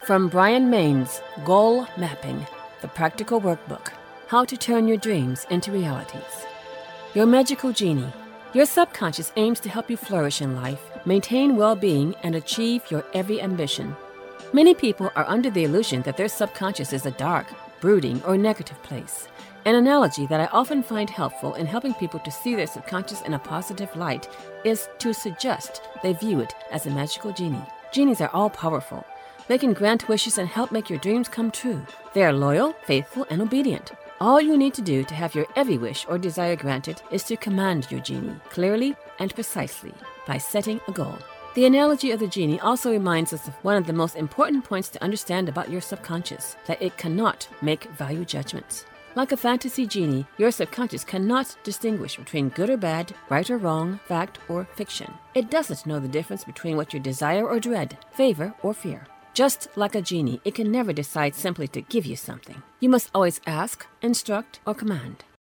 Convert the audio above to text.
From Brian Main's Goal Mapping, the Practical Workbook, How to Turn Your Dreams into Realities. Your Magical Genie. Your subconscious aims to help you flourish in life, maintain well-being, and achieve your every ambition. Many people are under the illusion that their subconscious is a dark, brooding, or negative place. An analogy that I often find helpful in helping people to see their subconscious in a positive light is to suggest they view it as a magical genie. Genies are all-powerful. They can grant wishes and help make your dreams come true. They are loyal, faithful, and obedient. All you need to do to have your every wish or desire granted is to command your genie clearly and precisely by setting a goal. The analogy of the genie also reminds us of one of the most important points to understand about your subconscious, that it cannot make value judgments. Like a fantasy genie, your subconscious cannot distinguish between good or bad, right or wrong, fact or fiction. It doesn't know the difference between what you desire or dread, favor or fear. Just like a genie, it can never decide simply to give you something. You must always ask, instruct, or command.